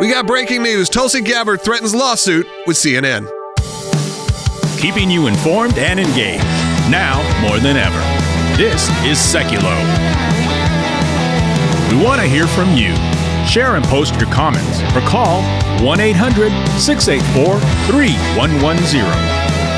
We got breaking news. Tulsi Gabbard threatens lawsuit with CNN. Keeping you informed and engaged, now more than ever. This is Seculo. We want to hear from you. Share and post your comments or call 1-800-684-3110.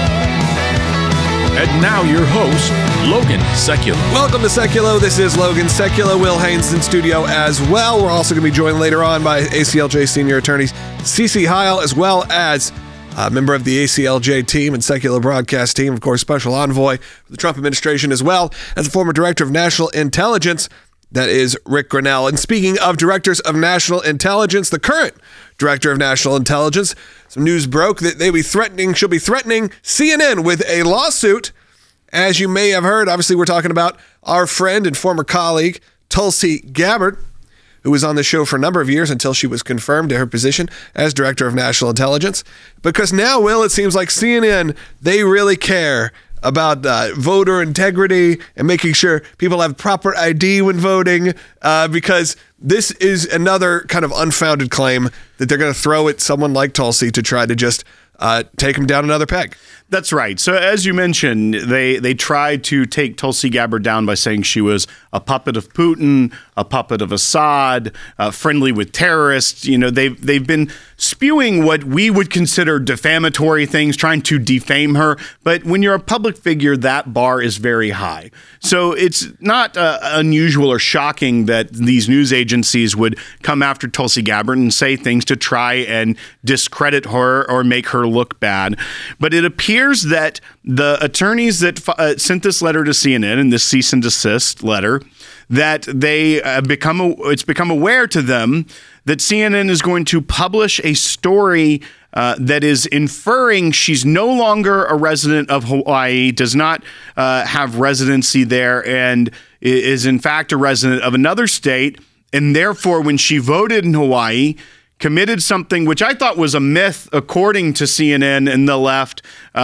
And now your host, Logan Seculo. Welcome to Seculo. This is Logan Seculo. Will Haynes in studio as well. We're also going to be joined later on by ACLJ senior attorneys Cece Heil, as well as a member of the ACLJ team and Seculo broadcast team, of course, special envoy for the Trump administration, as well as the former director of national intelligence. That is Rick Grenell. And speaking of directors of national intelligence, the current director of national intelligence, some news broke that she'll be threatening CNN with a lawsuit. As you may have heard, obviously we're talking about our friend and former colleague, Tulsi Gabbard, who was on the show for a number of years until she was confirmed to her position as director of national intelligence. Because now, Will, it seems like CNN, they really care about voter integrity and making sure people have proper ID when voting, because this is another kind of unfounded claim that they're going to throw at someone like Tulsi to try to just take him down another peg. That's right. So as you mentioned, they tried to take Tulsi Gabbard down by saying she was a puppet of Putin, a puppet of Assad, friendly with terrorists. You know, they've been spewing what we would consider defamatory things, trying to defame her. But when you're a public figure, that bar is very high. So it's not unusual or shocking that these news agencies would come after Tulsi Gabbard and say things to try and discredit her or make her look bad. But it appears that the attorneys that sent this letter to CNN, and this cease and desist letter, that they it's become aware to them that CNN is going to publish a story that is inferring she's no longer a resident of Hawaii, does not have residency there, and is in fact a resident of another state, and therefore when she voted in Hawaii, committed something which I thought was a myth, according to CNN and the left,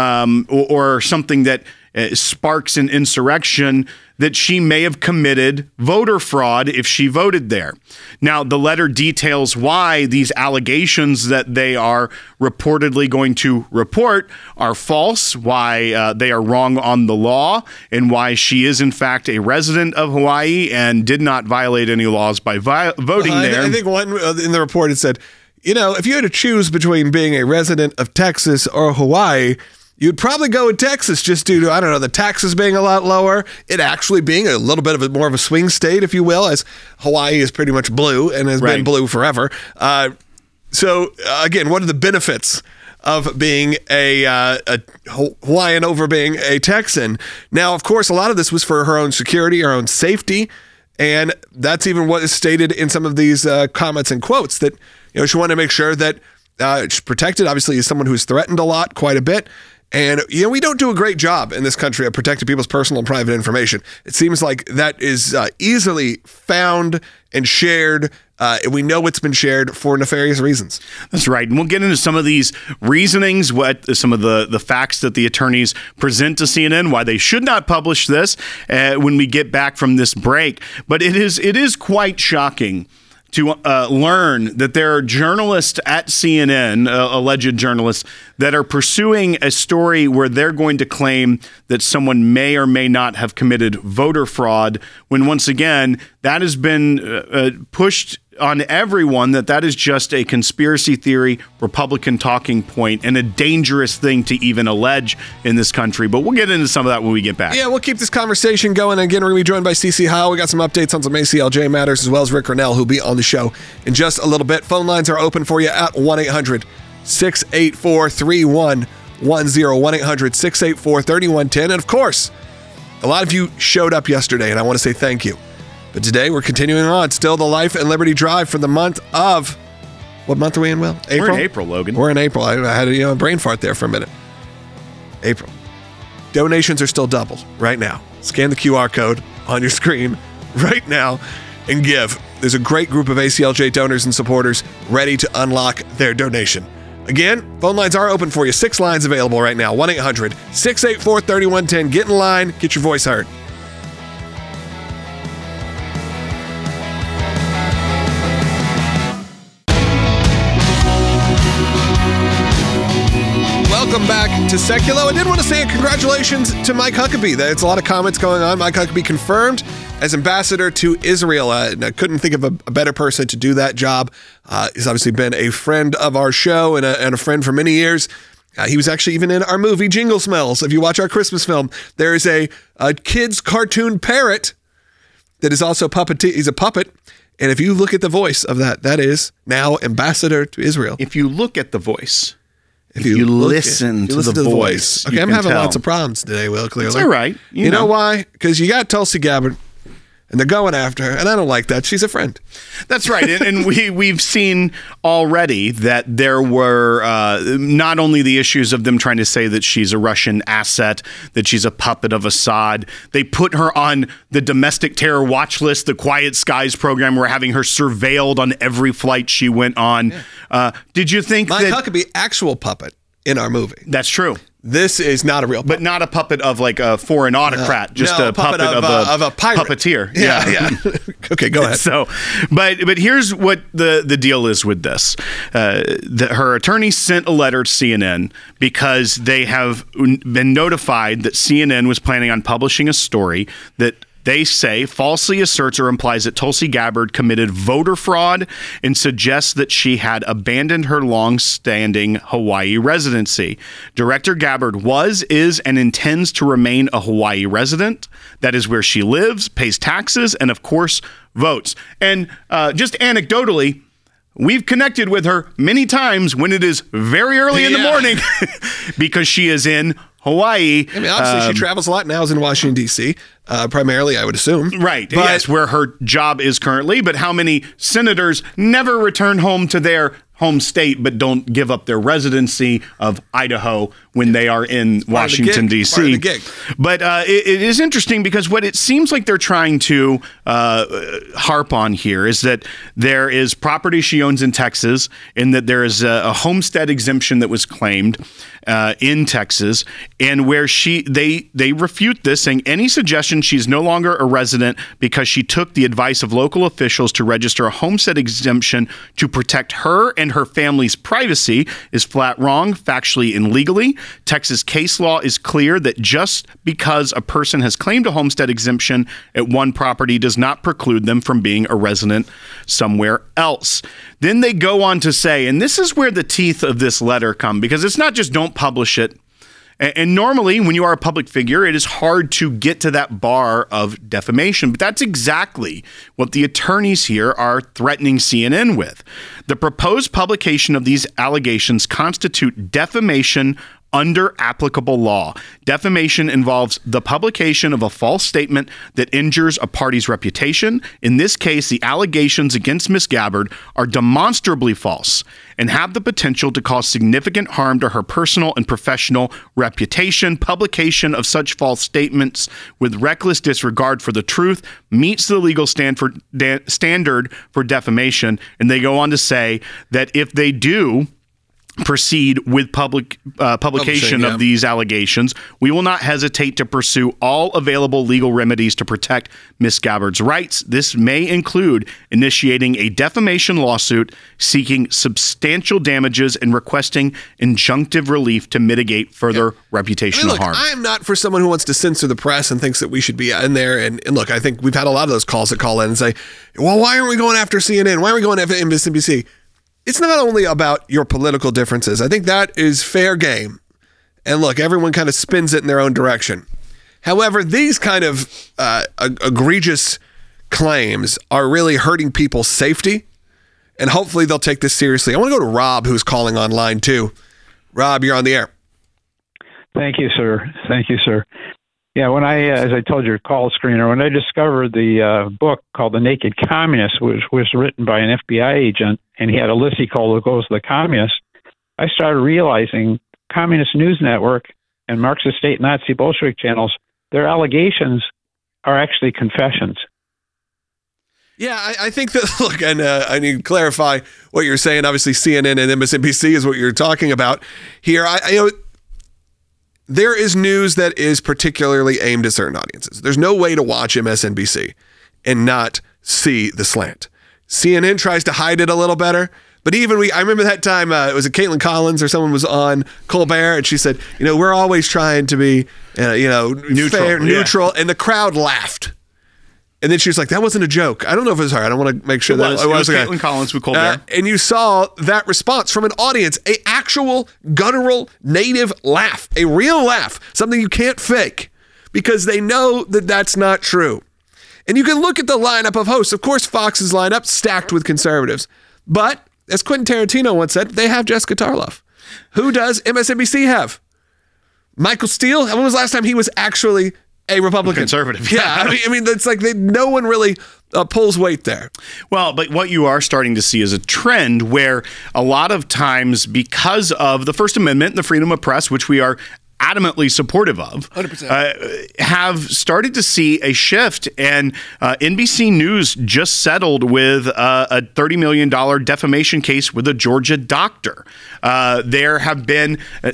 or something that sparks an insurrection, that she may have committed voter fraud if she voted there. Now, the letter details why these allegations that they are reportedly going to report are false, why they are wrong on the law, and why she is, in fact, a resident of Hawaii and did not violate any laws by voting there. I think one in the report, it said, you know, if you had to choose between being a resident of Texas or Hawaii, you'd probably go with Texas just due to, I don't know, the taxes being a lot lower, it actually being a little bit of more of a swing state, if you will, as Hawaii is pretty much blue and has been blue forever. So, again, what are the benefits of being a Hawaiian over being a Texan? Now, of course, a lot of this was for her own security, her own safety, and that's even what is stated in some of these comments and quotes, that, you know, she wanted to make sure that she's protected. Obviously, as someone who's threatened a lot, quite a bit. And, you know, we don't do a great job in this country of protecting people's personal and private information. It seems like that is easily found and shared. We know it's been shared for nefarious reasons. That's right. And we'll get into some of these reasonings, some of the facts that the attorneys present to CNN, why they should not publish this when we get back from this break. But it is quite shocking to learn that there are journalists at CNN, alleged journalists, that are pursuing a story where they're going to claim that someone may or may not have committed voter fraud, when once again, that has been pushed on everyone that is just a conspiracy theory, Republican talking point, and a dangerous thing to even allege in this country. But we'll get into some of that when we get back. Yeah, we'll keep this conversation going. Again, we're going to be joined by Cece Heil. We got some updates on some ACLJ matters, as well as Rick Grenell, who'll be on the show in just a little bit. Phone lines are open for you at 1-800-684-3110, 1-800-684-3110. And of course, a lot of you showed up yesterday, and I want to say thank you. But today we're continuing on. Still the Life and Liberty Drive for the month of, what month are we in, Will? April? We're in April, Logan. We're in April. I had a brain fart there for a minute. April. Donations are still doubled right now. Scan the QR code on your screen right now and give. There's a great group of ACLJ donors and supporters ready to unlock their donation. Again, phone lines are open for you. 6 lines available right now. 1-800-684-3110. Get in line. Get your voice heard. Welcome back to Seculo. I did want to say congratulations to Mike Huckabee. There's a lot of comments going on. Mike Huckabee confirmed as ambassador to Israel. And I couldn't think of a better person to do that job. He's obviously been a friend of our show and a friend for many years. He was actually even in our movie Jingle Smells. If you watch our Christmas film, there is a kid's cartoon parrot that is also he's a puppet. And if you look at the voice of that is now ambassador to Israel. If you look at the voice, if you listen to the voice. Okay, I'm having lots of problems today, Will, clearly. It's all right. You know why? Because you got Tulsi Gabbard, and they're going after her, and I don't like that. She's a friend. That's right. And we've seen already that there were not only the issues of them trying to say that she's a Russian asset, that she's a puppet of Assad. They put her on the domestic terror watch list, the Quiet Skies program. We're having her surveilled on every flight she went on. Yeah. Did you think Mike Huckabee, actual puppet in our movie? That's true. This is not a real puppet. But not a puppet of like a foreign autocrat, just a puppet of a pirate. Puppeteer. Yeah. Okay, go ahead. So, but here's what the deal is with this. Her attorney sent a letter to CNN because they have been notified that CNN was planning on publishing a story that they say falsely asserts or implies that Tulsi Gabbard committed voter fraud and suggests that she had abandoned her long-standing Hawaii residency. Director Gabbard is, and intends to remain a Hawaii resident. That is where she lives, pays taxes, and of course, votes. And just anecdotally, we've connected with her many times when it is very early in the morning because she is in Hawaii. I mean, obviously, she travels a lot now. Is in Washington, D.C., primarily, I would assume. Right. But, yes, where her job is currently. But how many senators never return home to their home state but don't give up their residency of Idaho when they are in Washington, D.C.? But it is interesting because what it seems like they're trying to harp on here is that there is property she owns in Texas and that there is a homestead exemption that was claimed in Texas, and where they refute this, saying any suggestion she's no longer a resident because she took the advice of local officials to register a homestead exemption to protect her and her family's privacy is flat wrong, factually and legally. Texas case law is clear that just because a person has claimed a homestead exemption at one property does not preclude them from being a resident somewhere else. Then they go on to say, and this is where the teeth of this letter come, because it's not just don't publish it. And normally, when you are a public figure, it is hard to get to that bar of defamation. But that's exactly what the attorneys here are threatening CNN with. The proposed publication of these allegations constitute defamation under applicable law. Defamation involves the publication of a false statement that injures a party's reputation. In this case, the allegations against Ms. Gabbard are demonstrably false and have the potential to cause significant harm to her personal and professional reputation. Publication of such false statements with reckless disregard for the truth meets the legal standard for defamation. And they go on to say that if they do proceed with publication of these allegations, we will not hesitate to pursue all available legal remedies to protect Ms. Gabbard's rights. This may include initiating a defamation lawsuit, seeking substantial damages, and requesting injunctive relief to mitigate further reputational harm. I am not for someone who wants to censor the press and thinks that we should be in there. And look, I think we've had a lot of those calls that call in and say, well, why aren't we going after CNN? Why are we going after MSNBC? It's not only about your political differences. I think that is fair game. And look, everyone kind of spins it in their own direction. However, these kind of egregious claims are really hurting people's safety, and hopefully they'll take this seriously. I want to go to Rob, who's calling on line 2. Rob, you're on the air. Thank you, sir. Yeah, when as I told your call screener, when I discovered the book called The Naked Communist, which was written by an FBI agent, and he had a list he called It Goes to the Communists, I started realizing Communist News Network and Marxist State Nazi Bolshevik channels, their allegations are actually confessions. Yeah, I think that, look, and I need to clarify what you're saying. Obviously, CNN and MSNBC is what you're talking about here. There is news that is particularly aimed at certain audiences. There's no way to watch MSNBC and not see the slant. CNN tries to hide it a little better, But even I remember that time, it was Caitlin Collins or someone was on Colbert, and she said, we're always trying to be, neutral, and the crowd laughed. And then she was like, that wasn't a joke. I don't know if it was her. I don't want to make sure it was Caitlin Collins with Colbert. And you saw that response from an audience, a actual guttural native laugh, a real laugh, something you can't fake, because they know that that's not true. And you can look at the lineup of hosts. Of course, Fox's lineup stacked with conservatives. But as Quentin Tarantino once said, they have Jessica Tarloff. Who does MSNBC have? Michael Steele? When was the last time he was actually a Republican? Conservative. Yeah. I mean, it's like no one really pulls weight there. Well, but what you are starting to see is a trend where a lot of times, because of the First Amendment and the freedom of press, which we are adamantly supportive of, 100%. Have started to see a shift. And NBC News just settled with a $30 million defamation case with a Georgia doctor. There have been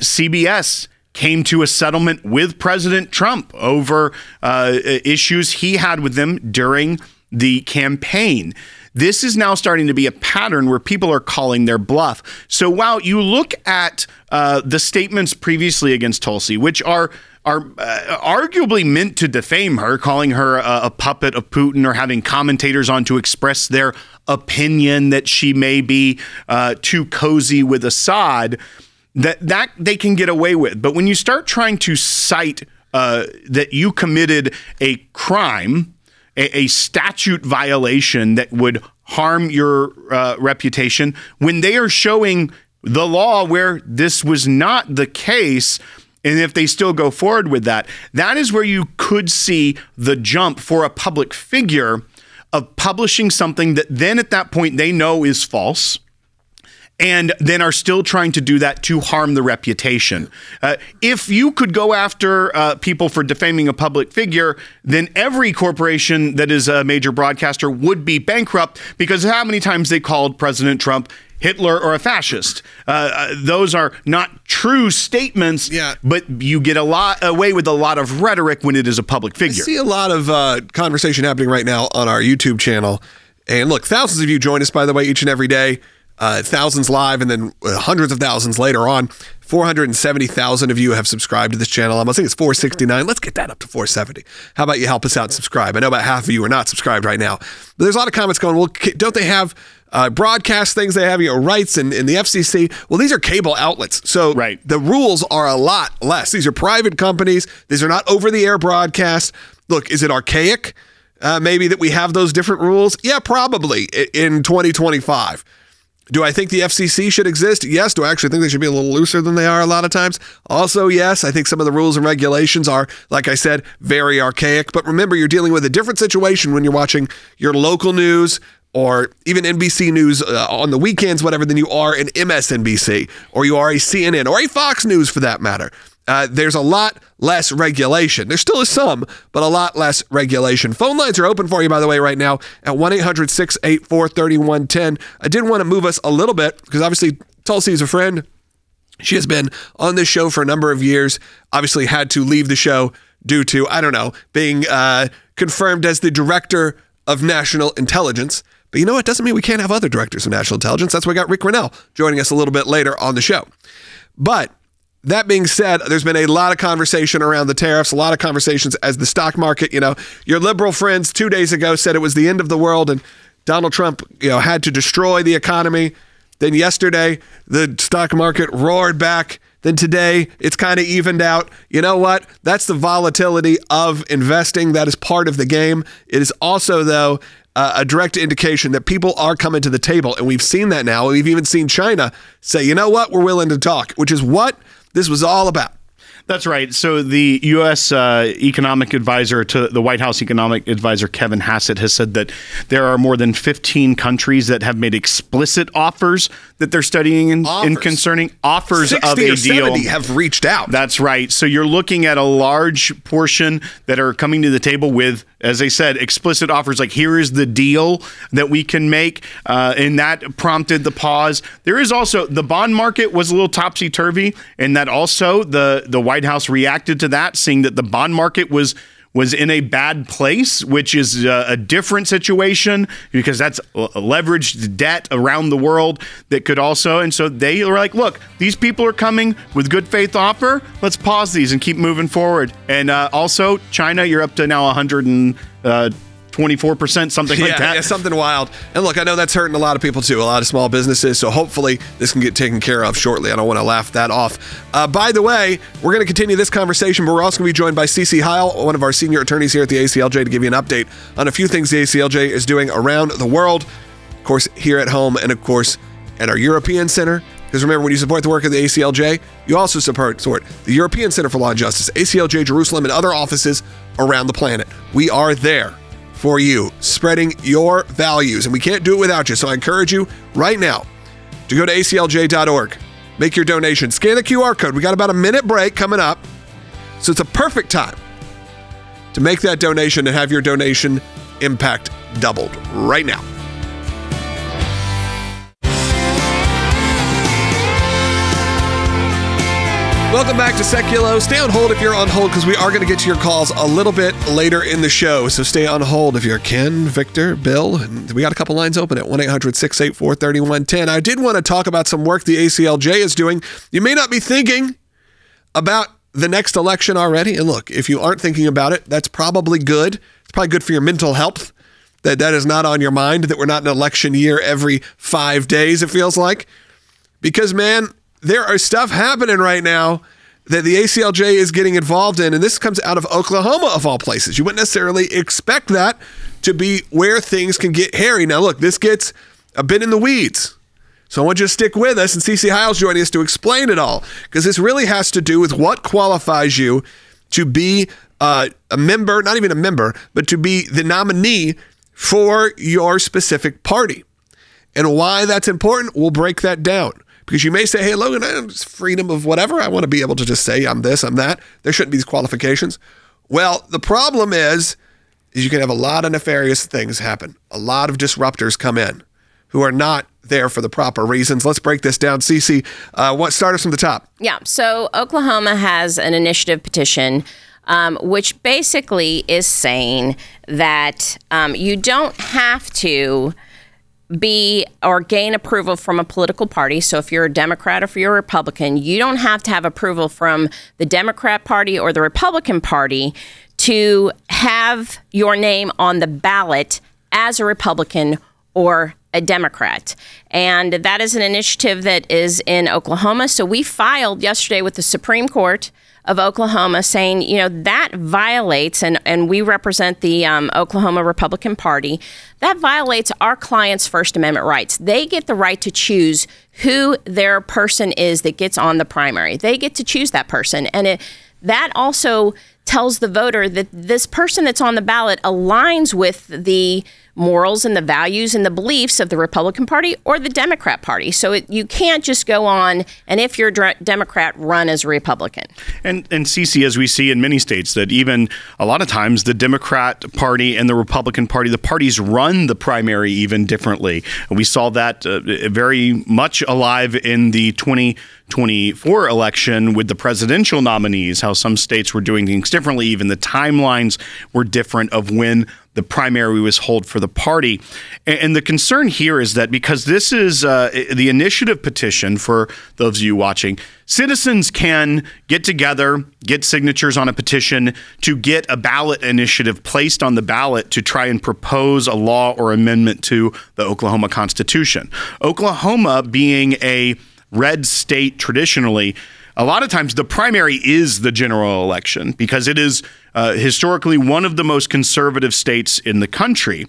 CBS came to a settlement with President Trump over issues he had with them during the campaign. This is now starting to be a pattern where people are calling their bluff. So while you look at the statements previously against Tulsi, which are arguably meant to defame her, calling her a puppet of Putin or having commentators on to express their opinion that she may be too cozy with Assad, that they can get away with. But when you start trying to cite that you committed a crime, a statute violation that would harm your reputation, when they are showing the law where this was not the case, and if they still go forward with that, that is where you could see the jump for a public figure of publishing something that then at that point they know is false, and then are still trying to do that to harm the reputation. If you could go after people for defaming a public figure, then every corporation that is a major broadcaster would be bankrupt, because how many times they called President Trump Hitler or a fascist. Those are not true statements, but you get away with a lot of rhetoric when it is a public figure. I see a lot of conversation happening right now on our YouTube channel. And look, thousands of you join us, by the way, each and every day. Thousands live, and then hundreds of thousands later on. 470,000 of you have subscribed to this channel. I think it's 469. Let's get that up to 470. How about you help us out and subscribe? I know about half of you are not subscribed right now. But there's a lot of comments going, well, don't they have broadcast things? They have rights in the FCC. Well, these are cable outlets. So the rules are a lot less. These are private companies. These are not over-the-air broadcasts. Look, is it archaic? Maybe that we have those different rules? Yeah, probably in 2025. Do I think the FCC should exist? Yes. Do I actually think they should be a little looser than they are a lot of times? Also, yes. I think some of the rules and regulations are, like I said, very archaic. But remember, you're dealing with a different situation when you're watching your local news or even NBC News on the weekends, whatever, than you are an MSNBC or you are a CNN or a Fox News for that matter. There's a lot less regulation. There still is some, but a lot less regulation. Phone lines are open for you, by the way, right now at 1-800-684-3110. I did want to move us a little bit because obviously Tulsi is a friend. She has been on this show for a number of years, obviously had to leave the show due to, being confirmed as the director of national intelligence. But you know what? Doesn't mean we can't have other directors of national intelligence. That's why we got Rick Grenell joining us a little bit later on the show. But that being said, there's been a lot of conversation around the tariffs, a lot of conversations as the stock market, your liberal friends 2 days ago said it was the end of the world and Donald Trump, had to destroy the economy. Then yesterday, the stock market roared back. Then today, it's kind of evened out. You know what? That's the volatility of investing. That is part of the game. It is also, though, a direct indication that people are coming to the table. And we've seen that now. We've even seen China say, you know what? We're willing to talk, which is what this was all about. That's right. So the U.S. economic advisor to the White House economic advisor, Kevin Hassett, has said that there are more than 15 countries that have made explicit offers that they're studying and concerning offers of a deal. 60 or 70 have reached out. That's right. So you're looking at a large portion that are coming to the table with, as I said, explicit offers like, here is the deal that we can make. And that prompted the pause. There is also, the bond market was a little topsy-turvy, and that also the White House reacted to that, seeing that the bond market was was in a bad place, which is a different situation because that's leveraged debt around the world that could also. And so they were like, look, these people are coming with good faith offer. Let's pause these and keep moving forward. And also, China, you're up to now 124%, something like that. Yeah, something wild. And look, I know that's hurting a lot of people too, a lot of small businesses. So hopefully this can get taken care of shortly. I don't want to laugh that off. By the way, we're going to continue this conversation, but we're also going to be joined by CC Heil, one of our senior attorneys here at the ACLJ, to give you an update on a few things the ACLJ is doing around the world. Of course, here at home, and of course, at our European Center. Because remember, when you support the work of the ACLJ, you also support the European Center for Law and Justice, ACLJ Jerusalem, and other offices around the planet. We are there for you, spreading your values, and we can't do it without you. So I encourage you right now to go to aclj.org, make your donation, scan the QR code. We got about a minute break coming up, so it's a perfect time to make that donation and have your donation impact doubled right now. Welcome back to Seculo. Stay on hold if you're on hold, because we are going to get to your calls a little bit later in the show. So stay on hold if you're Ken, Victor, Bill. And we got a couple lines open at 1-800-684-3110. I did want to talk about some work the ACLJ is doing. You may not be thinking about the next election already. And look, if you aren't thinking about it, that's probably good. It's probably good for your mental health that is not on your mind, that we're not in an election year every 5 days, it feels like. Because, man, there are stuff happening right now that the ACLJ is getting involved in, and this comes out of Oklahoma, of all places. You wouldn't necessarily expect that to be where things can get hairy. Now, look, this gets a bit in the weeds, so I want you to stick with us, and CC Heil's joining us to explain it all, because this really has to do with what qualifies you to be a member, not even a member, but to be the nominee for your specific party. And why that's important, we'll break that down. Because you may say, hey, Logan, I'm just freedom of whatever. I want to be able to just say I'm this, I'm that. There shouldn't be these qualifications. Well, the problem is you can have a lot of nefarious things happen. A lot of disruptors come in who are not there for the proper reasons. Let's break this down. Cece, start us from the top. Yeah, so Oklahoma has an initiative petition which basically is saying that you don't have to be or gain approval from a political party. So if you're a Democrat or if you're a Republican, you don't have to have approval from the Democrat Party or the Republican Party to have your name on the ballot as a Republican or a Democrat. And that is an initiative that is in Oklahoma. So we filed yesterday with the Supreme Court of Oklahoma saying, that violates, and we represent the Oklahoma Republican Party, that violates our clients' First Amendment rights. They get the right to choose who their person is that gets on the primary. They get to choose that person. And that also tells the voter that this person that's on the ballot aligns with the morals and the values and the beliefs of the Republican Party or the Democrat Party. So you can't just go on and if you're a Democrat, run as a Republican. And CC, as we see in many states, that even a lot of times the Democrat Party and the Republican Party, the parties run the primary even differently. And we saw that very much alive in the 2024 election with the presidential nominees, how some states were doing things differently. Even the timelines were different of when the primary was held for the party. And the concern here is that because this is the initiative petition, for those of you watching, citizens can get together, get signatures on a petition to get a ballot initiative placed on the ballot to try and propose a law or amendment to the Oklahoma Constitution. Oklahoma being a red state traditionally, a lot of times the primary is the general election because it is historically one of the most conservative states in the country.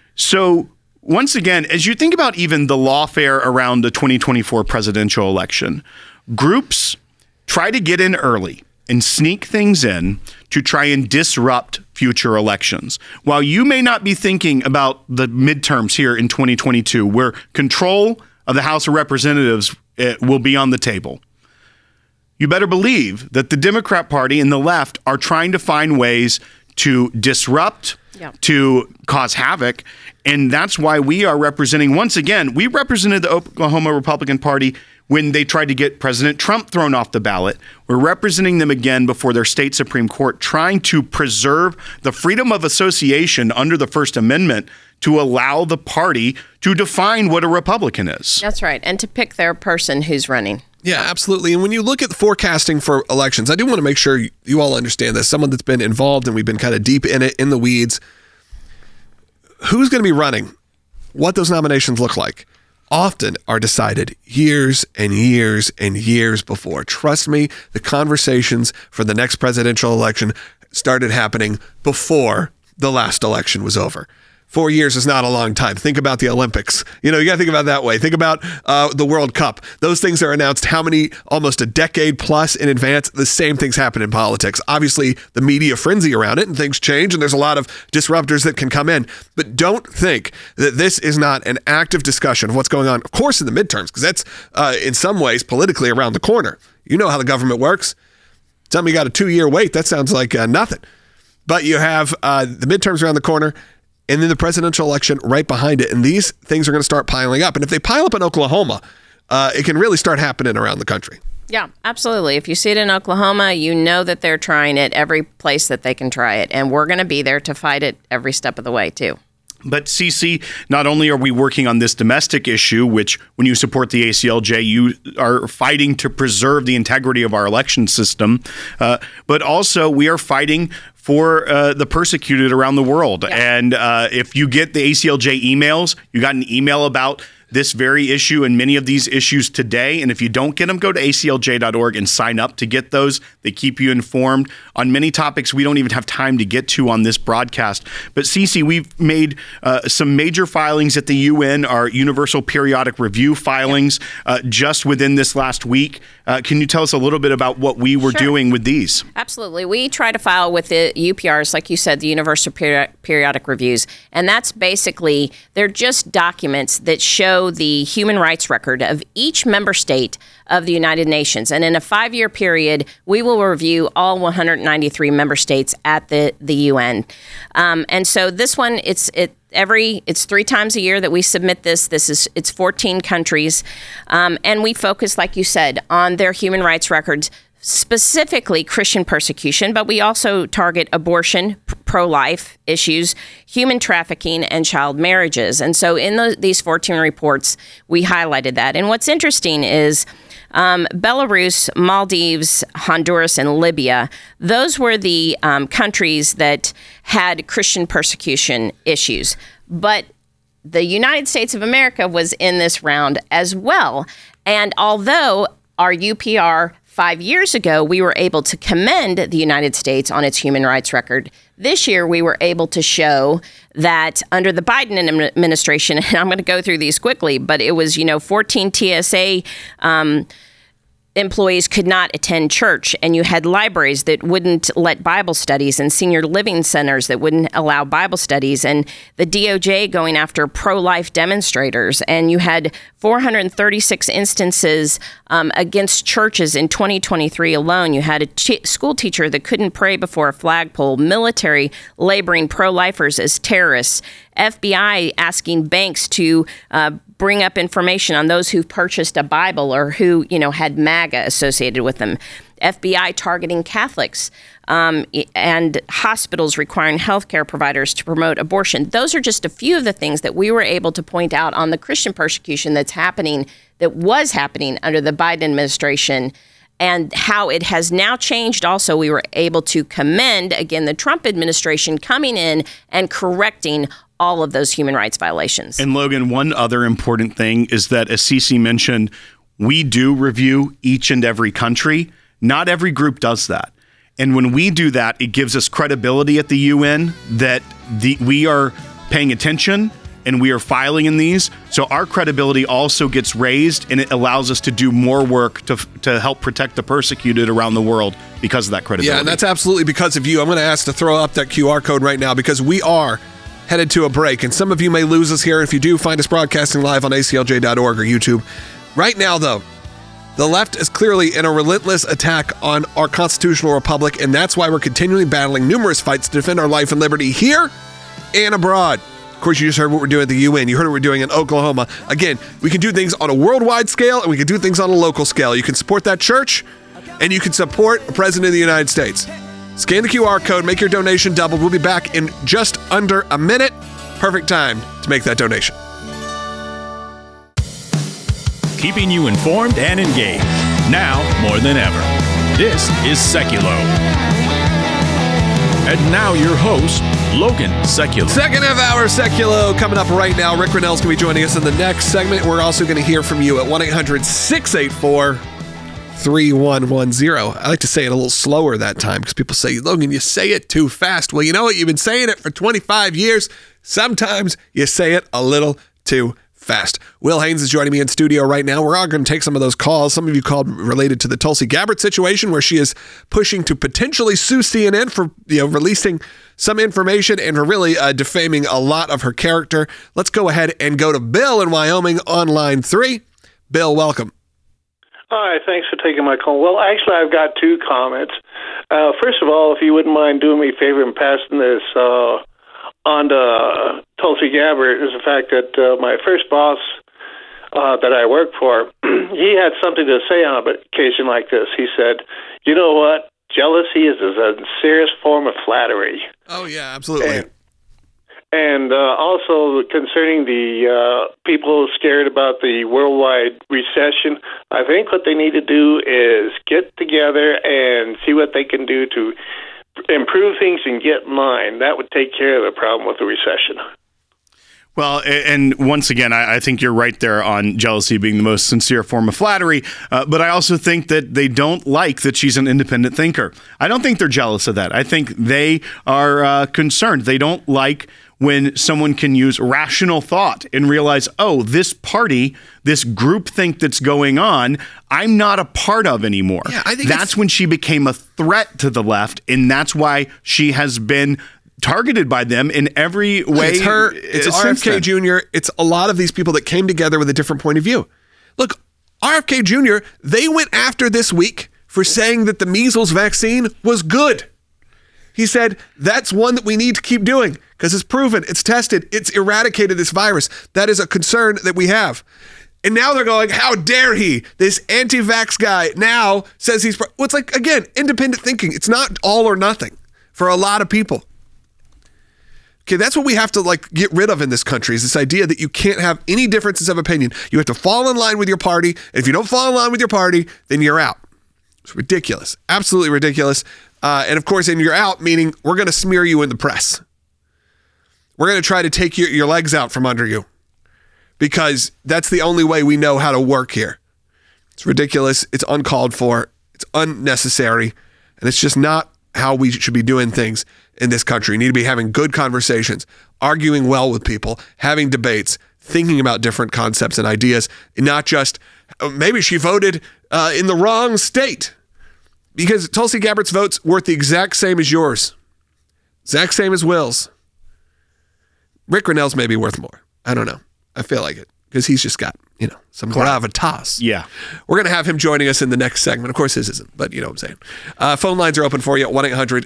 So once again, as you think about even the lawfare around the 2024 presidential election, groups try to get in early and sneak things in to try and disrupt future elections. While you may not be thinking about the midterms here in 2022, where control of the House of Representatives will be on the table, you better believe that the Democrat Party and the left are trying to find ways to disrupt, to cause havoc. And that's why we are representing, once again, we represented the Oklahoma Republican Party when they tried to get President Trump thrown off the ballot. We're representing them again before their state Supreme Court, trying to preserve the freedom of association under the First Amendment to allow the party to define what a Republican is. That's right. And to pick their person who's running. Yeah, absolutely. And when you look at the forecasting for elections, I do want to make sure you all understand this. Someone that's been involved and we've been kind of deep in it, in the weeds. Who's going to be running? What those nominations look like often are decided years and years and years before. Trust me, the conversations for the next presidential election started happening before the last election was over. 4 years is not a long time. Think about the Olympics. You got to think about it that way. Think about the World Cup. Those things are announced almost a decade plus in advance. The same things happen in politics. Obviously, the media frenzy around it and things change, and there's a lot of disruptors that can come in. But don't think that this is not an active discussion of what's going on, of course, in the midterms, because that's in some ways politically around the corner. You know how the government works. Tell me you got a 2-year wait. That sounds like nothing. But you have the midterms around the corner, and then the presidential election right behind it. And these things are going to start piling up. And if they pile up in Oklahoma, it can really start happening around the country. Yeah, absolutely. If you see it in Oklahoma, you know that they're trying it every place that they can try it. And we're going to be there to fight it every step of the way, too. But Cece, not only are we working on this domestic issue, which when you support the ACLJ, you are fighting to preserve the integrity of our election system, but also we are fighting for the persecuted around the world. Yeah. And if you get the ACLJ emails, you got an email about this very issue and many of these issues today. And if you don't get them, go to aclj.org and sign up to get those. They keep you informed on many topics we don't even have time to get to on this broadcast. But Cece, we've made some major filings at the UN, our Universal Periodic Review filings, just within this last week. Can you tell us a little bit about what we were doing with these? Absolutely. We try to file with the UPRs, like you said, the Universal Periodic Reviews. And that's basically, they're just documents that show the human rights record of each member state of the United Nations. And in a 5-year period, we will review all 193 member states at the UN. And so this one, it's 3 times a year that we submit this. It's 14 countries. And we focus, like you said, on their human rights records, specifically Christian persecution, but we also target abortion, pro-life issues, human trafficking, and child marriages. And so in these 14 reports, we highlighted that. And what's interesting is Belarus, Maldives, Honduras, and Libya, those were the countries that had Christian persecution issues. But the United States of America was in this round as well. And although our UPR 5 years ago, we were able to commend the United States on its human rights record. This year, we were able to show that under the Biden administration, and I'm going to go through these quickly, but it was, 14 TSA employees could not attend church, and you had libraries that wouldn't let Bible studies and senior living centers that wouldn't allow Bible studies, and the DOJ going after pro-life demonstrators, and you had 436 instances against churches in 2023 alone. You had a school teacher that couldn't pray before a flagpole, military labeling pro-lifers as terrorists, FBI asking banks to bring up information on those who purchased a Bible or who, had MAGA associated with them. FBI targeting Catholics, and hospitals requiring healthcare providers to promote abortion. Those are just a few of the things that we were able to point out on the Christian persecution that was happening under the Biden administration, and how it has now changed. Also, we were able to commend, again, the Trump administration coming in and correcting all of those human rights violations. And Logan, one other important thing is that, as Cece mentioned, we do review each and every country. Not every group does that. And when we do that, it gives us credibility at the UN that we are paying attention and we are filing in these. So our credibility also gets raised, and it allows us to do more work to help protect the persecuted around the world because of that credibility. Yeah, and that's absolutely because of you. I'm going to ask to throw up that QR code right now because we are headed to a break, and some of you may lose us here. If you do, find us broadcasting live on aclj.org or YouTube. Right now, though, the left is clearly in a relentless attack on our constitutional republic, and that's why we're continually battling numerous fights to defend our life and liberty here and abroad. Of course, you just heard what we're doing at the UN. You heard what we're doing in Oklahoma. Again, we can do things on a worldwide scale, and we can do things on a local scale. You can support that church, and you can support the President of the United States. Scan the QR code, make your donation double. We'll be back in just under a minute. Perfect time to make that donation. Keeping you informed and engaged, now more than ever. This is Seculo. And now your host, Logan Seculo. Second half hour Seculo coming up right now. Rick Rennell's going to be joining us in the next segment. We're also going to hear from you at 1-800-684-3110. I like to say it a little slower that time because people say, Logan, you say it too fast. Well, you know what? You've been saying it for 25 years. Sometimes you say it a little too fast. Will Haynes is joining me in studio right now. We're all going to take some of those calls. Some of you called related to the Tulsi Gabbard situation, where she is pushing to potentially sue CNN for releasing some information and for really defaming a lot of her character. Let's go ahead and go to Bill in Wyoming on line 3. Bill, welcome. Hi, thanks for taking my call. Well, actually, I've got 2 comments. First of all, if you wouldn't mind doing me a favor and passing this on to Tulsi Gabbard, is the fact that my first boss that I worked for, he had something to say on an occasion like this. He said, you know what? Jealousy is a serious form of flattery. Oh, yeah, absolutely. And also concerning the people scared about the worldwide recession, I think what they need to do is get together and see what they can do to improve things and get in line. That would take care of the problem with the recession. Well, and once again, I think you're right there on jealousy being the most sincere form of flattery, but I also think that they don't like that she's an independent thinker. I don't think they're jealous of that. I think they are concerned. They don't like when someone can use rational thought and realize, oh, this party, this groupthink that's going on, I'm not a part of anymore. Yeah, I think that's when she became a threat to the left, and that's why she has been targeted by them in every way. It's her. It's RFK Jr. It's a lot of these people that came together with a different point of view. Look, RFK Jr., they went after this week for saying that the measles vaccine was good. He said, that's one that we need to keep doing because it's proven, it's tested, it's eradicated this virus. That is a concern that we have. And now they're going, how dare he? This anti-vax guy now says he's... Well, it's like, again, independent thinking. It's not all or nothing for a lot of people. Okay, that's what we have to get rid of in this country, is this idea that you can't have any differences of opinion. You have to fall in line with your party. And if you don't fall in line with your party, then you're out. It's ridiculous. Absolutely ridiculous. And of course, and you're out, meaning we're going to smear you in the press. We're going to try to take your legs out from under you because that's the only way we know how to work here. It's ridiculous. It's uncalled for. It's unnecessary. And it's just not how we should be doing things in this country. We need to be having good conversations, arguing well with people, having debates, thinking about different concepts and ideas, and not just, maybe she voted in the wrong state. Because Tulsi Gabbard's vote's worth the exact same as yours. Exact same as Will's. Rick Rennell's maybe worth more. I don't know. I feel like it. Because he's just got, some gravitas. Yeah. We're going to have him joining us in the next segment. Of course, his isn't, but you know what I'm saying. Phone lines are open for you at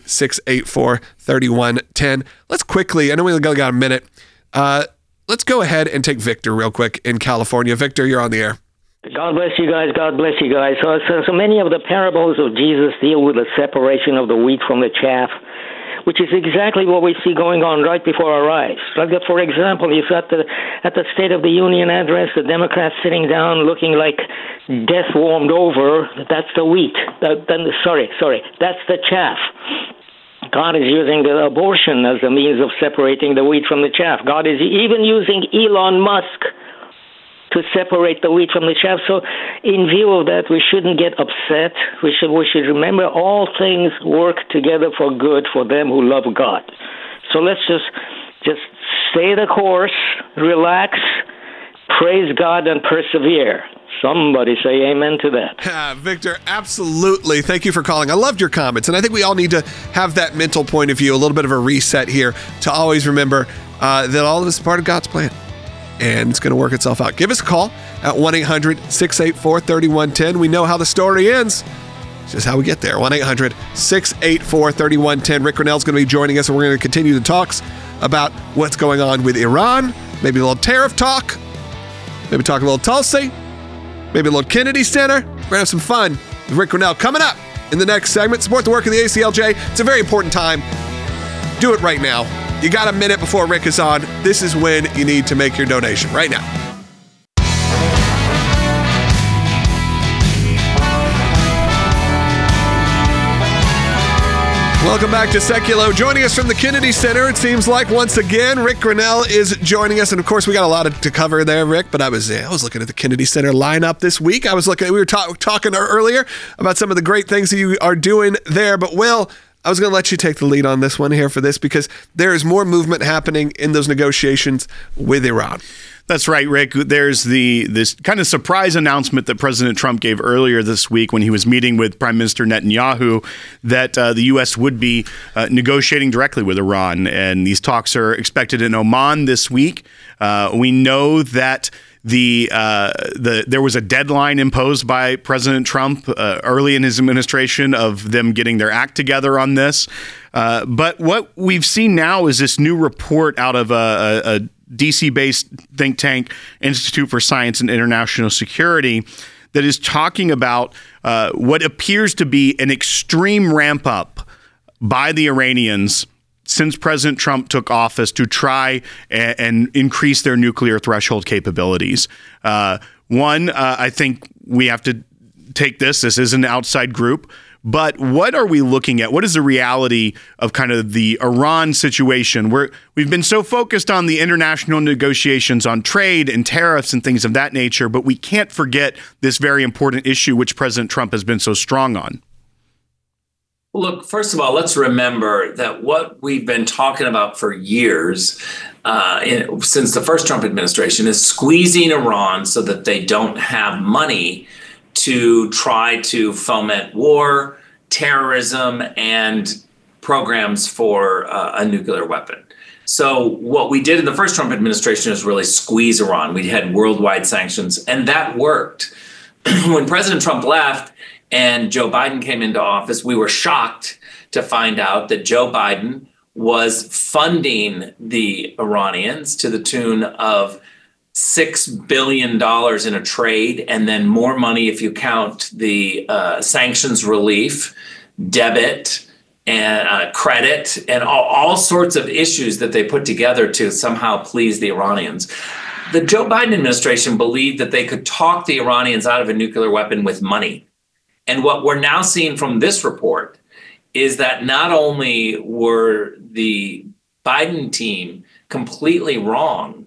1-800-684-3110. Let's quickly, I know we only got a minute. Let's go ahead and take Victor real quick in California. Victor, you're on the air. God bless you guys. God bless you guys. So many of the parables of Jesus deal with the separation of the wheat from the chaff, which is exactly what we see going on right before our eyes. Like, for example, you saw at the State of the Union address, the Democrats sitting down looking like death warmed over. That's the wheat. Sorry, that's the chaff. God is using the abortion as a means of separating the wheat from the chaff. God is even using Elon Musk to separate the wheat from the chaff. So in view of that, we shouldn't get upset. We should remember all things work together for good for them who love God. So let's just stay the course, relax, praise God, and persevere. Somebody say amen to that. Victor, absolutely. Thank you for calling. I loved your comments, and I think we all need to have that mental point of view, a little bit of a reset here, to always remember that all of this is part of God's plan. And it's going to work itself out. Give us a call at 1-800-684-3110. We know how the story ends. It's just how we get there. 1-800-684-3110. Rick Rennell's going to be joining us, and we're going to continue the talks about what's going on with Iran, maybe a little tariff talk, maybe talk a little Tulsi, maybe a little Kennedy Center. We're going to have some fun with Rick Grenell coming up in the next segment. Support the work of the ACLJ. It's a very important time. Do it right now. You got a minute before Rick is on. This is when you need to make your donation, right now. Welcome back to Seculo. Joining us from the Kennedy Center, it seems like once again, Rick Grenell is joining us. And of course, we got a lot to cover there, Rick, but I was looking at the Kennedy Center lineup this week. We were talking earlier about some of the great things that you are doing there. But Will, I was going to let you take the lead on this one here for this, because there is more movement happening in those negotiations with Iran. That's right, Rick. There's this kind of surprise announcement that President Trump gave earlier this week when he was meeting with Prime Minister Netanyahu that the U.S. would be negotiating directly with Iran. And these talks are expected in Oman this week. We know that there was a deadline imposed by President Trump early in his administration of them getting their act together on this. But what we've seen now is this new report out of a DC-based think tank, Institute for Science and International Security, that is talking about what appears to be an extreme ramp up by the Iranians since President Trump took office to try and increase their nuclear threshold capabilities. I think we have to take this is an outside group. But what are we looking at? What is the reality of kind of the Iran situation? We've been so focused on the international negotiations on trade and tariffs and things of that nature, but we can't forget this very important issue which President Trump has been so strong on. Look, first of all, let's remember that what we've been talking about for years, since the first Trump administration, is squeezing Iran so that they don't have money to try to foment war, terrorism, and programs for a nuclear weapon. So what we did in the first Trump administration is really squeeze Iran. We had worldwide sanctions, and that worked. When President Trump left and Joe Biden came into office, we were shocked to find out that Joe Biden was funding the Iranians to the tune of $6 billion in a trade, and then more money if you count the sanctions relief, debit, and credit, and all sorts of issues that they put together to somehow please the Iranians. The Joe Biden administration believed that they could talk the Iranians out of a nuclear weapon with money. And what we're now seeing from this report is that not only were the Biden team completely wrong,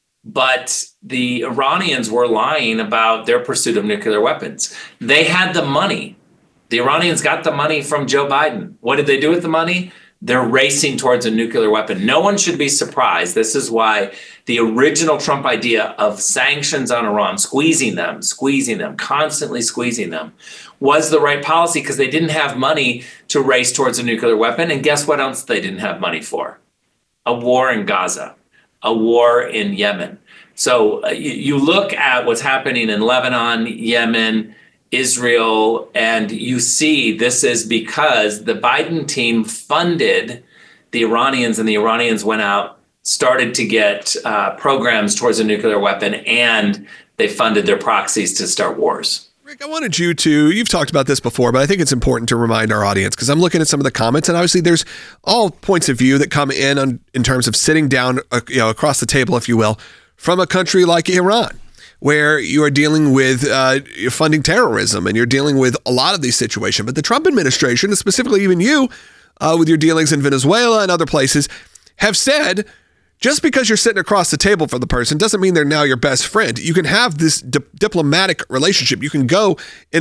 but the Iranians were lying about their pursuit of nuclear weapons. They had the money. The Iranians got the money from Joe Biden. What did they do with the money? They're racing towards a nuclear weapon. No one should be surprised. This is why the original Trump idea of sanctions on Iran, squeezing them, constantly squeezing them, was the right policy, because they didn't have money to race towards a nuclear weapon. And guess what else they didn't have money for? A war in Gaza, a war in Yemen. So you look at what's happening in Lebanon, Yemen, Israel, and you see this is because the Biden team funded the Iranians, and the Iranians went out, started to get programs towards a nuclear weapon, and they funded their proxies to start wars. Rick, I wanted you've talked about this before, but I think it's important to remind our audience, because I'm looking at some of the comments, and obviously there's all points of view that come in terms of sitting down, across the table, if you will, from a country like Iran, where you are dealing with funding terrorism, and you're dealing with a lot of these situations. But the Trump administration, and specifically even you, with your dealings in Venezuela and other places, have said, just because you're sitting across the table from the person doesn't mean they're now your best friend. You can have this diplomatic relationship. You can go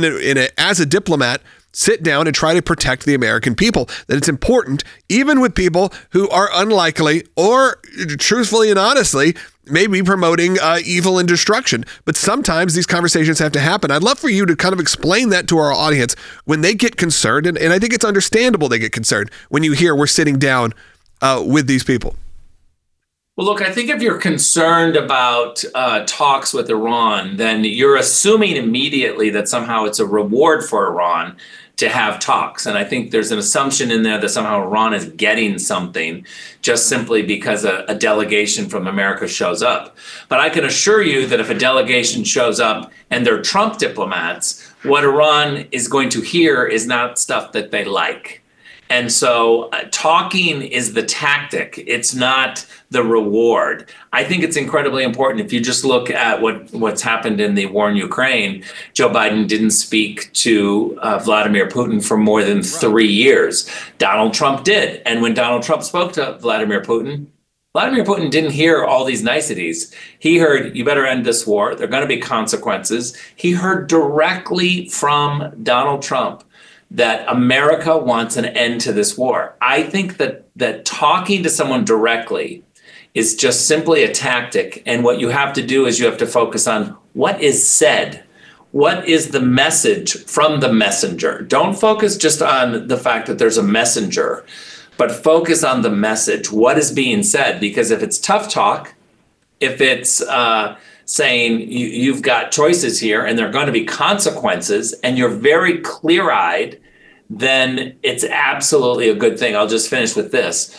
as a diplomat, sit down and try to protect the American people. That it's important, even with people who are unlikely or, truthfully and honestly, maybe promoting evil and destruction. But sometimes these conversations have to happen. I'd love for you to kind of explain that to our audience when they get concerned. And I think it's understandable they get concerned when you hear we're sitting down with these people. Well, look, I think if you're concerned about talks with Iran, then you're assuming immediately that somehow it's a reward for Iran to have talks. And I think there's an assumption in there that somehow Iran is getting something just simply because a delegation from America shows up. But I can assure you that if a delegation shows up and they're Trump diplomats, what Iran is going to hear is not stuff that they like. And so talking is the tactic. It's not the reward. I think it's incredibly important. If you just look at what's happened in the war in Ukraine, Joe Biden didn't speak to Vladimir Putin for more than 3 years. Donald Trump did. And when Donald Trump spoke to Vladimir Putin didn't hear all these niceties. He heard, you better end this war. There are going to be consequences. He heard directly from Donald Trump that America wants an end to this war. I think that talking to someone directly is just simply a tactic. And what you have to do is you have to focus on what is said. What is the message from the messenger? Don't focus just on the fact that there's a messenger, but focus on the message. What is being said? Because if it's tough talk, if it's saying you've got choices here and there are going to be consequences and you're very clear-eyed, then it's absolutely a good thing. I'll just finish with this.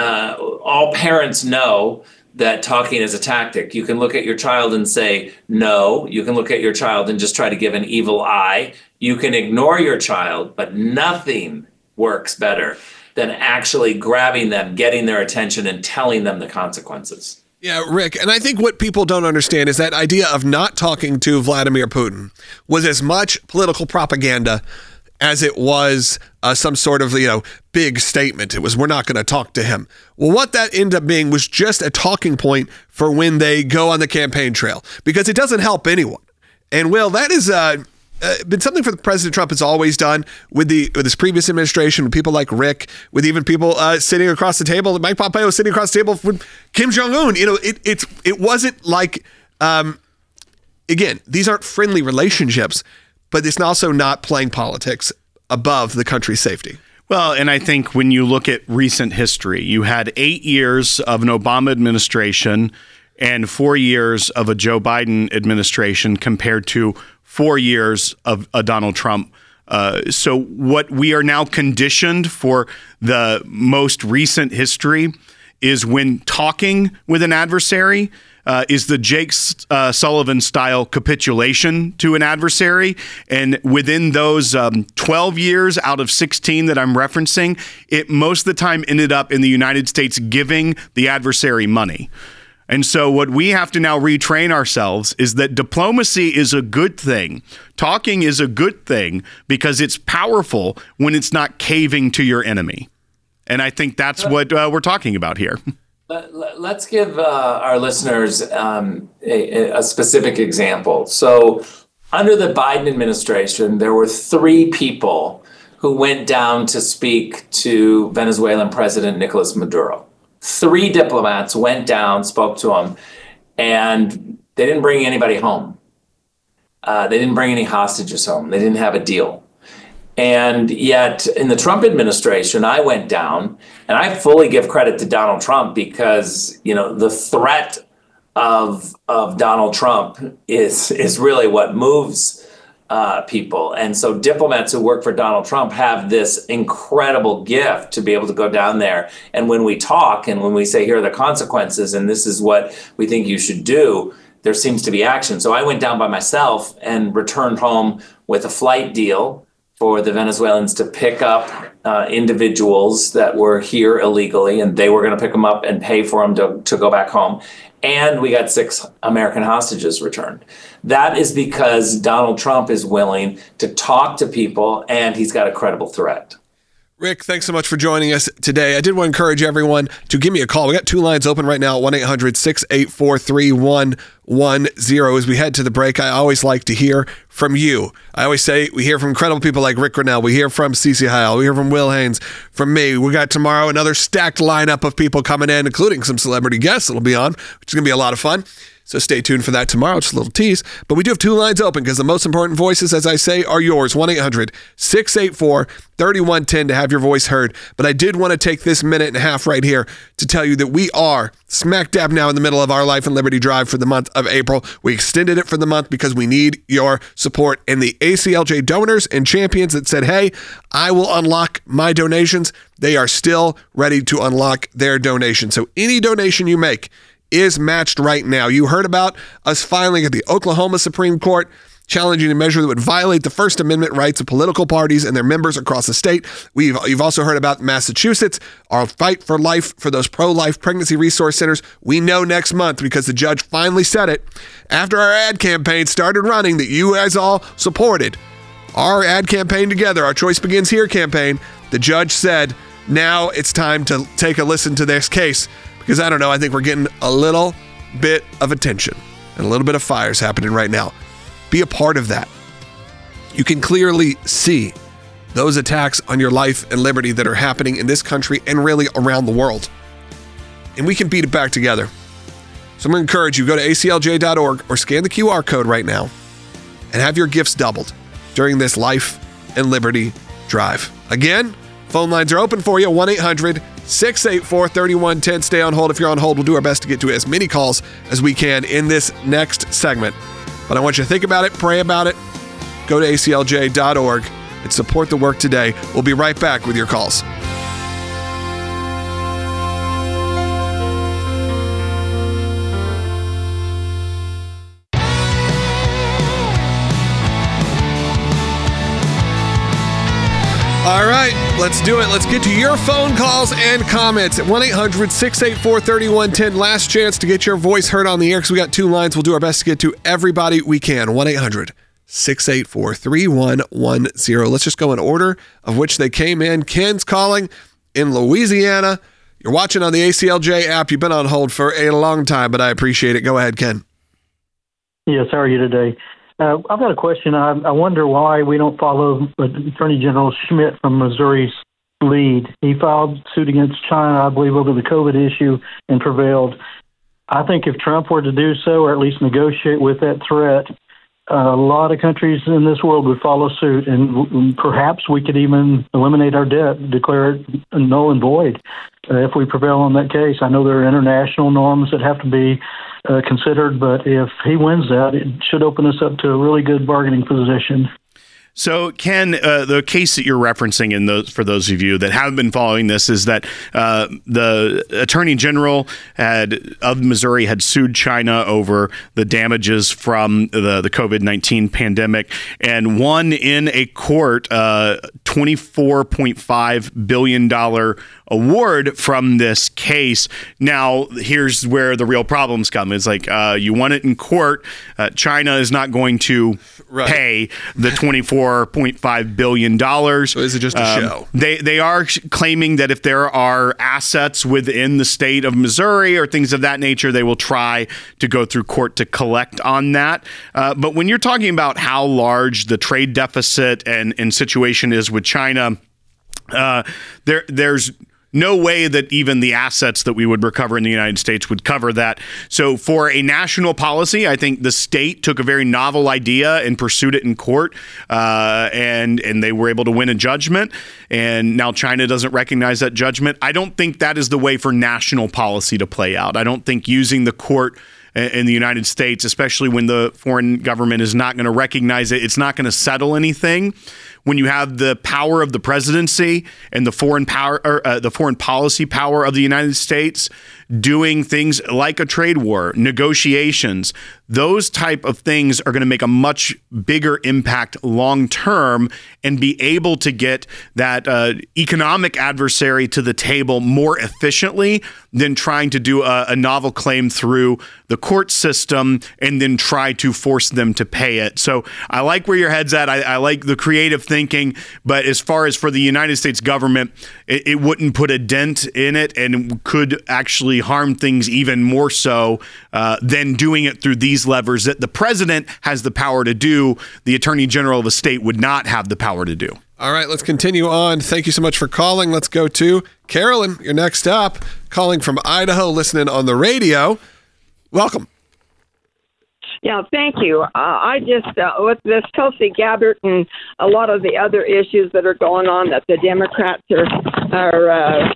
All parents know that talking is a tactic. You can look at your child and say no. You can look at your child and just try to give an evil eye. You can ignore your child, but nothing works better than actually grabbing them, getting their attention, and telling them the consequences. Yeah, Rick, and I think what people don't understand is that idea of not talking to Vladimir Putin was as much political propaganda as it was some sort of, big statement. It was, we're not going to talk to him. Well, what that ended up being was just a talking point for when they go on the campaign trail, because it doesn't help anyone. And Will, that is been something for President Trump has always done with his previous administration, with people like Rick, with even people sitting across the table, Mike Pompeo sitting across the table with Kim Jong-un. It wasn't like, again, these aren't friendly relationships, but it's also not playing politics above the country's safety. Well, and I think when you look at recent history, you had 8 years of an Obama administration and 4 years of a Joe Biden administration compared to 4 years of a Donald Trump. So what we are now conditioned for the most recent history is when talking with an adversary is the Jake Sullivan style capitulation to an adversary. And within those 12 years out of 16 that I'm referencing, it most of the time ended up in the United States giving the adversary money. And so what we have to now retrain ourselves is that diplomacy is a good thing. Talking is a good thing because it's powerful when it's not caving to your enemy. And I think that's what we're talking about here. Let's give our listeners a specific example. So under the Biden administration, there were 3 people who went down to speak to Venezuelan President Nicolas Maduro. 3 diplomats went down, spoke to him, and they didn't bring anybody home. They didn't bring any hostages home. They didn't have a deal. And yet in the Trump administration, I went down, and I fully give credit to Donald Trump because, the threat of Donald Trump is really what moves people. And so diplomats who work for Donald Trump have this incredible gift to be able to go down there. And when we talk and when we say, here are the consequences, and this is what we think you should do, there seems to be action. So I went down by myself and returned home with a flight deal for the Venezuelans to pick up individuals that were here illegally, and they were going to pick them up and pay for them to go back home. And we got 6 American hostages returned. That is because Donald Trump is willing to talk to people, and he's got a credible threat. Rick, thanks so much for joining us today. I did want to encourage everyone to give me a call. We got 2 lines open right now, 1-800-684-3110. As we head to the break, I always like to hear from you. I always say we hear from incredible people like Rick Grinnell. We hear from CC Heil. We hear from Will Haynes, from me. We got tomorrow another stacked lineup of people coming in, including some celebrity guests that'll be on, which is going to be a lot of fun. So stay tuned for that tomorrow. Just a little tease. But we do have 2 lines open because the most important voices, as I say, are yours. 1-800-684-3110 to have your voice heard. But I did want to take this minute and a half right here to tell you that we are smack dab now in the middle of our Life and Liberty Drive for the month of April. We extended it for the month because we need your support. And the ACLJ donors and champions that said, hey, I will unlock my donations, they are still ready to unlock their donation. So any donation you make is matched right now. You heard about us filing at the Oklahoma Supreme Court, challenging a measure that would violate the First Amendment rights of political parties and their members across the state. You've also heard about Massachusetts, our fight for life for those pro-life pregnancy resource centers. We know next month, because the judge finally said it, after our ad campaign started running that you guys all supported, our ad campaign together, our Choice Begins Here campaign, the judge said, now it's time to take a listen to this case. Because I don't know, I think we're getting a little bit of attention and a little bit of fires happening right now. Be a part of that. You can clearly see those attacks on your life and liberty that are happening in this country and really around the world. And we can beat it back together. So I'm going to encourage you, go to aclj.org or scan the QR code right now and have your gifts doubled during this Life and Liberty Drive. Again, phone lines are open for you, 1-800-684-3110. Stay on hold. If you're on hold, we'll do our best to get to as many calls as we can in this next segment. But I want you to think about it, pray about it, go to aclj.org and support the work today. We'll be right back with your calls. All right, let's do it. Let's get to your phone calls and comments at 1-800-684-3110. Last chance to get your voice heard on the air because we got 2 lines. We'll do our best to get to everybody we can. 1-800-684-3110. Let's just go in order of which they came in. Ken's calling in Louisiana. You're watching on the ACLJ app. You've been on hold for a long time, but I appreciate it. Go ahead, Ken. Yes, how are you today? I've got a question. I wonder why we don't follow Attorney General Schmidt from Missouri's lead. He filed suit against China, I believe, over the COVID issue and prevailed. I think if Trump were to do so, or at least negotiate with that threat, a lot of countries in this world would follow suit, and perhaps we could even eliminate our debt, declare it null and void if we prevail on that case. I know there are international norms that have to be considered, but if he wins that, it should open us up to a really good bargaining position. So, Ken, the case that you're referencing, for those of you that have been following this, is that the Attorney General of Missouri had sued China over the damages from the COVID-19 pandemic and won in a court $24.5 billion award from this case. Now, here's where the real problems come. It's like you won it in court. China is not going to pay the $24.5 billion. So is it just a show? They are claiming that if there are assets within the state of Missouri or things of that nature, they will try to go through court to collect on that. But when you're talking about how large the trade deficit and situation is with China, there's no way that even the assets that we would recover in the United States would cover that. So for a national policy, I think the state took a very novel idea and pursued it in court, and they were able to win a judgment. And now China doesn't recognize that judgment. I don't think that is the way for national policy to play out. I don't think using the court in the United States, especially when the foreign government is not going to recognize it, it's not going to settle anything. When you have the power of the presidency and the foreign policy power of the United States doing things like a trade war, negotiations, those type of things are going to make a much bigger impact long term and be able to get that economic adversary to the table more efficiently than trying to do a novel claim through the court system and then try to force them to pay it. So I like where your head's at. I like the creative thinking, but as far as for the United States government, it wouldn't put a dent in it and could actually harm things even more so than doing it through these levers that the president has the power to do. The attorney general of a state would not have the power to do. All right, let's continue on. Thank you so much for calling. Let's go to Carolyn. You're next up, calling from Idaho, listening on the radio. Welcome. Yeah, thank you. I just, with this Tulsi Gabbard and a lot of the other issues that are going on, that the Democrats are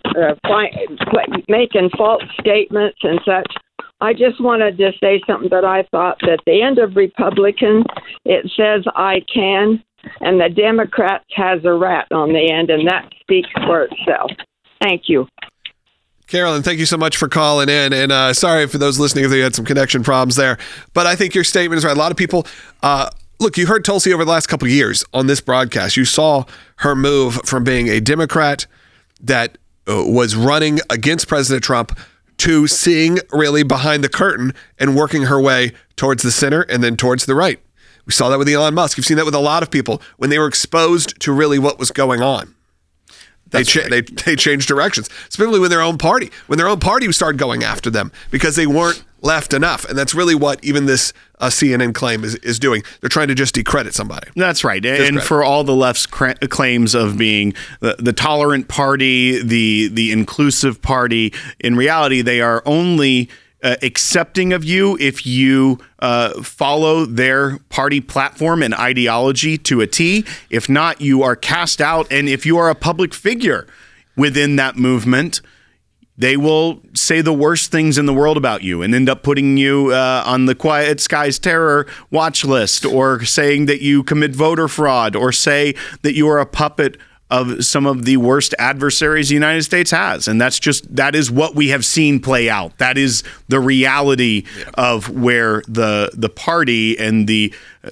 making false statements and such, I just wanted to say something that I thought that the end of Republican, it says I can, and the Democrats has a rat on the end, and that speaks for itself. Thank you. Carolyn, thank you so much for calling in. And sorry for those listening if they had some connection problems there. But I think your statement is right. A lot of people, look, you heard Tulsi over the last couple of years on this broadcast. You saw her move from being a Democrat that was running against President Trump to seeing really behind the curtain and working her way towards the center and then towards the right. We saw that with Elon Musk. You've seen that with a lot of people when they were exposed to really what was going on. They changed directions, especially with their own party. When their own party started going after them because they weren't left enough. And that's really what even this CNN claim is doing. They're trying to just decredit somebody. That's right. And for all the left's claims of being the tolerant party, the inclusive party, in reality, they are only accepting of you if you follow their party platform and ideology to a T. If not, you are cast out. And if you are a public figure within that movement, they will say the worst things in the world about you and end up putting you on the Quiet Skies Terror watch list, or saying that you commit voter fraud, or say that you are a puppet of some of the worst adversaries the United States has. And that is what we have seen play out. That is the reality of where the party and the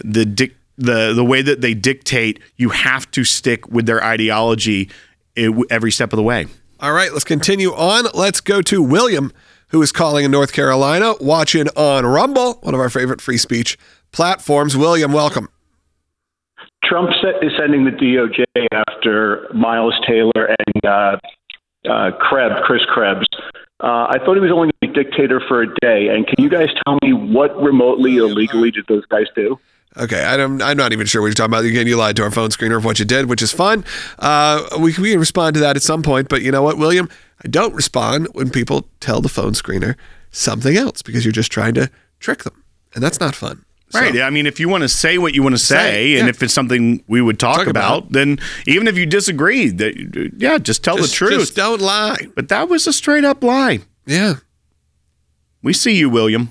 way that they dictate, you have to stick with their ideology every step of the way. All right, let's continue on. Let's go to William, who is calling in North Carolina, watching on Rumble, one of our favorite free speech platforms. William, welcome. Trump is sending the DOJ after Miles Taylor and Chris Krebs. I thought he was only going to be dictator for a day. And can you guys tell me what remotely illegally did those guys do? Okay, I'm not even sure what you're talking about. Again, you lied to our phone screener of what you did, which is fine. We can respond to that at some point. But you know what, William? I don't respond when people tell the phone screener something else because you're just trying to trick them. And that's not fun. Right. So, I mean, if you want to say what you want to say, and if it's something we would talk about, then even if you disagree, just tell the truth. Just don't lie. But that was a straight up lie. Yeah. We see you, William.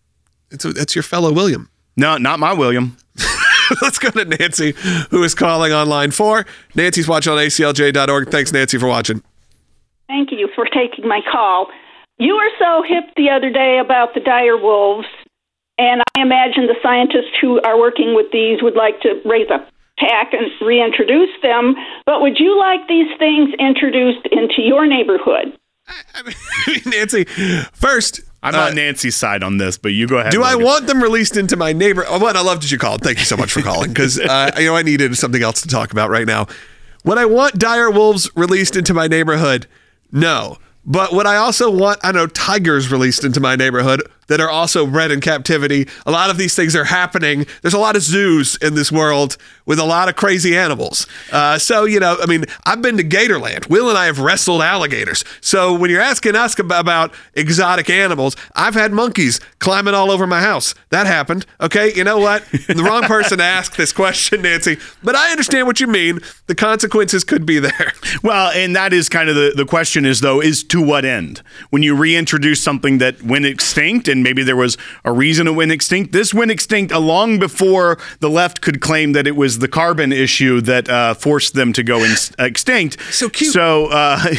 It's your fellow William. No, not my William. Let's go to Nancy, who is calling on line 4. Nancy's watching on aclj.org. Thanks, Nancy, for watching. Thank you for taking my call. You were so hip the other day about the dire wolves. And I imagine the scientists who are working with these would like to raise a pack and reintroduce them. But would you like these things introduced into your neighborhood? I mean, Nancy, first, I'm on Nancy's side on this, but you go ahead. Do I want them released into my neighborhood? Oh, I love that you called. Thank you so much for calling, because I needed something else to talk about right now. Would I want dire wolves released into my neighborhood? No. But would I also want, tigers released into my neighborhood that are also bred in captivity? A lot of these things are happening. There's a lot of zoos in this world with a lot of crazy animals. I've been to Gatorland. Will and I have wrestled alligators. So when you're asking us about exotic animals, I've had monkeys climbing all over my house. That happened. Okay, you know what? I'm the wrong person to ask this question, Nancy. But I understand what you mean. The consequences could be there. Well, and that is kind of the question is to what end? When you reintroduce something that went extinct, and maybe there was a reason it went extinct, this went extinct long before the left could claim that it was the carbon issue that forced them to go extinct. So cute. So,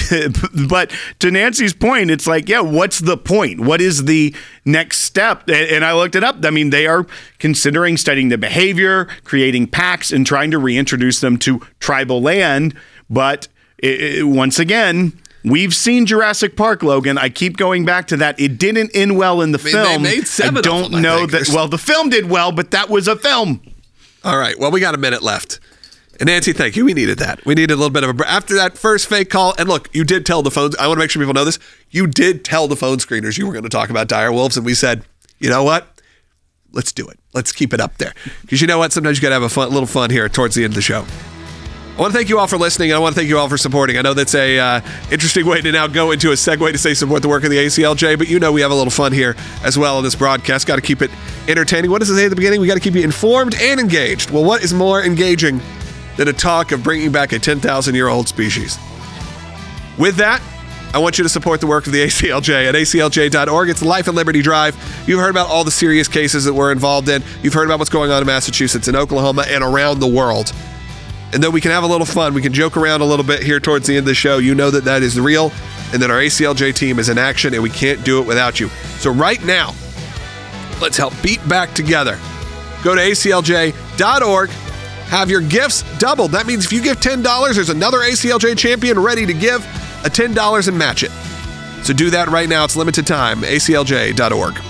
but to Nancy's point, it's like, what's the point? What is the next step? And I looked it up. I mean, they are considering studying the behavior, creating packs, and trying to reintroduce them to tribal land. But once again, we've seen Jurassic Park, Logan. I keep going back to that. It didn't end well in the film. They made 7 I don't of them, know that. Well, the film did well, but that was a film. All right. Well, we got a minute left. And Nancy, thank you. We needed that. We needed a little bit of after that first fake call. And look, you did tell the phones. I want to make sure people know this. You did tell the phone screeners you were going to talk about dire wolves. And we said, you know what? Let's do it. Let's keep it up there. Because you know what? Sometimes you got to have a little fun here towards the end of the show. I want to thank you all for listening. And I want to thank you all for supporting. I know that's a interesting way to now go into a segue to say support the work of the ACLJ, but you know we have a little fun here as well in this broadcast. Got to keep it entertaining. What does it say at the beginning? We got to keep you informed and engaged. Well, what is more engaging than a talk of bringing back a 10,000-year-old species? With that, I want you to support the work of the ACLJ at aclj.org. It's Life and Liberty Drive. You've heard about all the serious cases that we're involved in. You've heard about what's going on in Massachusetts and Oklahoma and around the world. And though we can have a little fun, we can joke around a little bit here towards the end of the show, you know that that is real and that our ACLJ team is in action and we can't do it without you. So right now, let's help beat back together. Go to aclj.org. Have your gifts doubled. That means if you give $10, there's another ACLJ champion ready to give a $10 and match it. So do that right now. It's limited time. aclj.org.